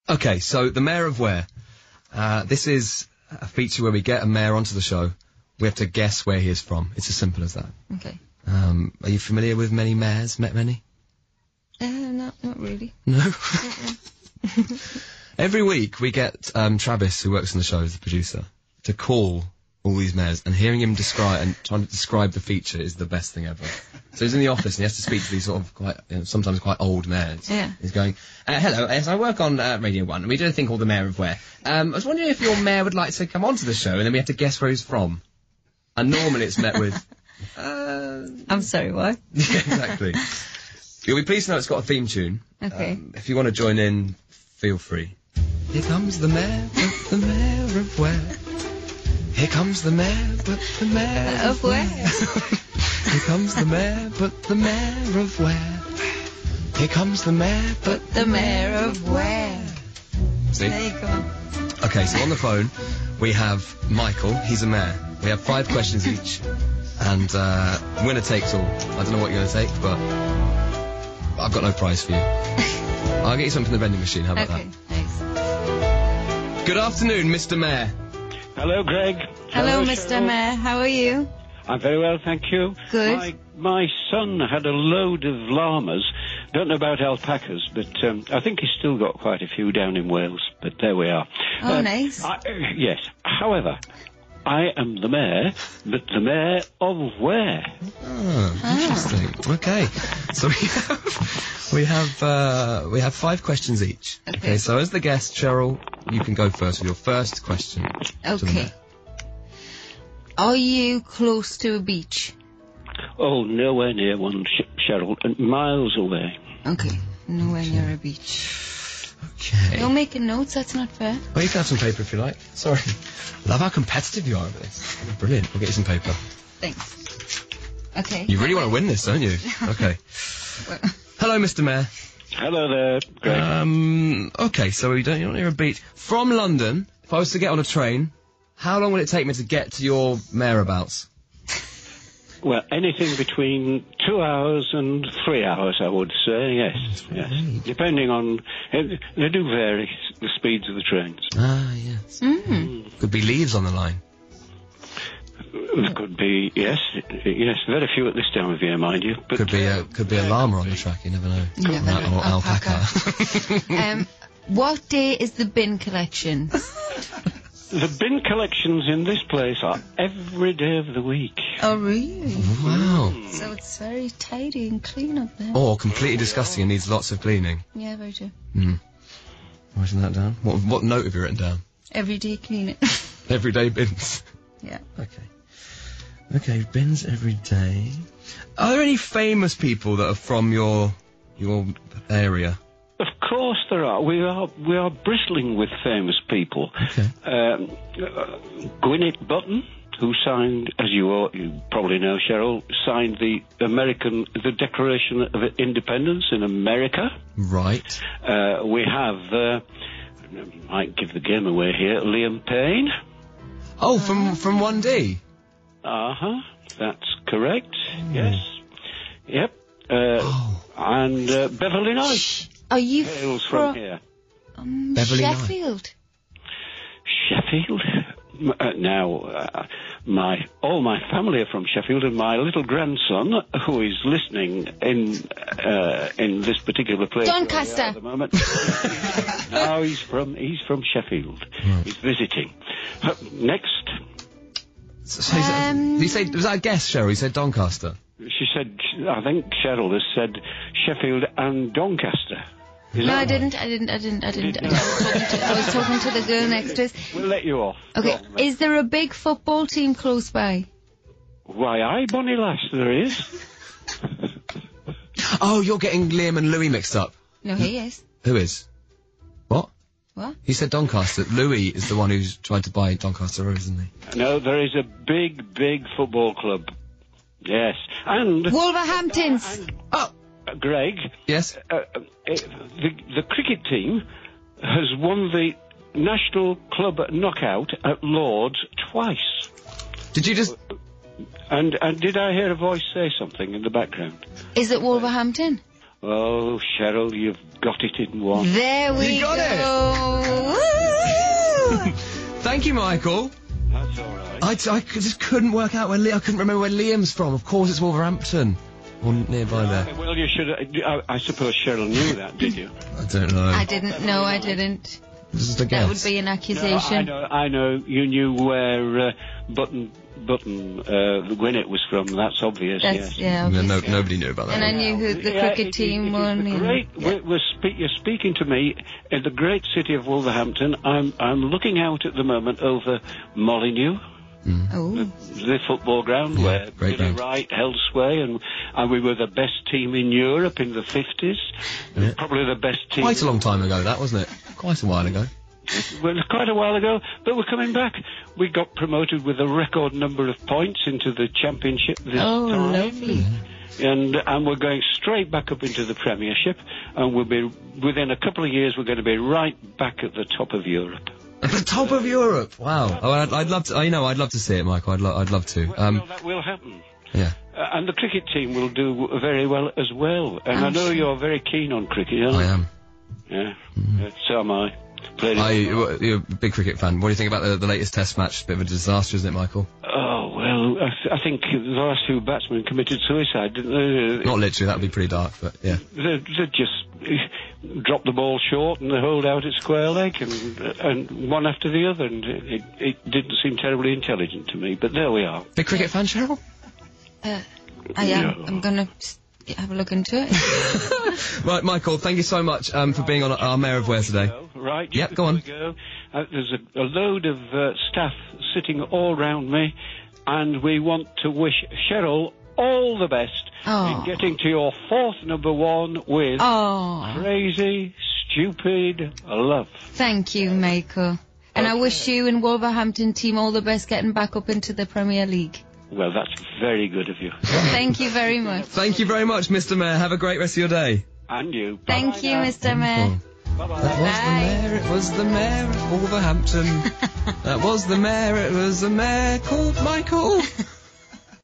Okay, so the Mayor of Where. This is a feature where we get a mayor onto the show. We have to guess where he is from. It's as simple as that. Okay. Are you familiar with many mayors? Met many? No, not really. No? Every week we get Travis, who works on the show as the producer, to call all these mayors, and hearing him trying to describe the feature is the best thing ever. So he's in the office and he has to speak to these sort of quite, sometimes quite old mayors. Yeah. He's going, hello, yes, I work on Radio 1, and we do a thing called the Mayor of Where. I was wondering if your mayor would like to come onto the show, and then we have to guess where he's from. And normally it's met with... I'm sorry, what? Yeah, exactly. You'll be pleased to know it's got a theme tune. Okay. If you want to join in, feel free. Here comes the mayor, but the mayor of Where. Here comes the mayor, but the mayor Of where? Here comes the mayor, but the mayor of Where. Here comes the mayor, but The mayor of where? See? There you go. Okay, so on the phone, we have Michael. He's a mayor. We have 5 questions each. And, winner takes all. I don't know what you're going to take, but I've got no prize for you. I'll get you something from the vending machine. How about Okay, thanks. that? Good afternoon, Mr. Mayor. Hello, Greg. Hello, Mr. Cheryl. Mayor. How are you? I'm very well, thank you. Good. My son had a load of llamas. Don't know about alpacas, but I think he's still got quite a few down in Wales. But there we are. Oh, nice. Yes. However, I am the mayor, but the mayor of where? Oh, interesting. Okay. So we have 5 questions each. Okay. So as the guest, Cheryl, you can go first with your first question. to the Okay. mayor. Are you close to a beach? Oh, nowhere near one, Cheryl, and miles away. Okay. Nowhere near a beach. Okay. You're making notes, that's not fair. Well, you can have some paper if you like. Sorry. Love how competitive you are with this. Brilliant. We'll get you some paper. Thanks. Okay. You really want to win this, don't you? Okay. Hello, Mr. Mayor. Hello there, Greg. Okay, so you're not near a beach. From London, if I was to get on a train, how long would it take me to get to your mayorabouts? Well, anything between 2 hours and 3 hours, I would say, yes. Yes. Depending on... They do vary, the speeds of the trains. Ah, yes. Could be leaves on the line. There could be, yes, very few at this time of year, mind you. But Could be a llama on the track, you never know. You never know. Or alpaca. What day is the bin collection? the bin collections in this place are every day of the week. Oh, really? Wow. So it's very tidy and clean up there. Or completely disgusting and needs lots of cleaning. Yeah, very true. Writing that down. What note have you written down? Every day clean it. Everyday bins. Yeah. Okay, bins every day. Are there any famous people that are from your area? Of course there are. We are bristling with famous people. Okay. Gwyneth Button, who signed, as you probably know, Cheryl, signed the Declaration of Independence in America. Right. We have, might give the game away here, Liam Payne. Oh, from 1D. That's correct. Yes. Yep. And Beverly Knight Are you hails from here. Beverly Knight. Sheffield? Sheffield? All my family are from Sheffield, and my little grandson, who is listening in this particular place Doncaster. at the moment. No, he's from Sheffield. Right. He's visiting. Next, So you say, was that a guess, Cheryl? You said Doncaster. she said, I think Cheryl has said Sheffield and Doncaster. Is No, that I right? didn't. I was talking to the girl next to us. We'll let you off. Okay, Go on, then. is there a big football team close by? Why, aye, Bonnie Lass, there is. Oh, you're getting Liam and Louis mixed up. No, he is. Who is? What? What? He said Doncaster. Louis is the one who's tried to buy Doncaster Road, isn't he? No, there is a big football club. Yes. And... Wolverhamptons. Oh, Greg, yes. the cricket team has won the National Club Knockout at Lord's twice. Did you just... And did I hear a voice say something in the background? Is it Wolverhampton? Oh, Cheryl, you've got it in one. There we You got go. Thank you, Michael. That's all right. I just couldn't work out where I couldn't remember where Liam's from. Of course, it's Wolverhampton. Or nearby there. Well, you should. I suppose Cheryl knew that, did you? I don't know. I didn't. No, I didn't. Just a guess. That would be an accusation. No, I know. You knew where Button Gwinnett was from. That's obvious. That's, yes. yeah, Nobody knew about that. And I knew who the cricket team won. Great. You're speaking to me in the great city of Wolverhampton. I'm looking out at the moment over Molineux. Oh. The football ground where Billy Wright held sway, and we were the best team in Europe in the 50s. Yeah. Probably the best team. Quite a long time ago, that, wasn't it? Quite a while ago. Well, quite a while ago, but we're coming back. We got promoted with a record number of points into the championship this time. Lovely. And we're going straight back up into the Premiership, and we'll be, within a couple of years, we're going to be right back at the top of Europe. At the top of Europe. Wow. Oh, I'd love to. I'd love to see it, Michael. I'd love to. Well, that will happen. Yeah. And the cricket team will do very well as well. And I know you're very keen on cricket, aren't you? I am. Yeah. So am I. You're a big cricket fan. What do you think about the latest Test match? Bit of a disaster, isn't it, Michael? Oh, well, I think the last two batsmen committed suicide, didn't they? Not literally. That would be pretty dark, but yeah. They just dropped the ball short and they holed out at square leg and one after the other, and it didn't seem terribly intelligent to me, but there we are. Big cricket fan, Cheryl? I am. No. I'm going to have a look into it. Right, Michael, thank you so much for being on our Mayor of Ware today. Right. Yep, go on. There's a load of staff sitting all round me, and we want to wish Cheryl all the best in getting to your fourth number one with Crazy Stupid Love. Thank you, Michael. And I wish you and Wolverhampton team all the best getting back up into the Premier League. Well, that's very good of you. Thank you very much. Thank you very much, Mr. Mayor. Have a great rest of your day. And you. Thank you, Mr. Mayor. Bye-bye. That was the mayor, it was the mayor of Wolverhampton. That was the mayor, it was the mayor called Michael.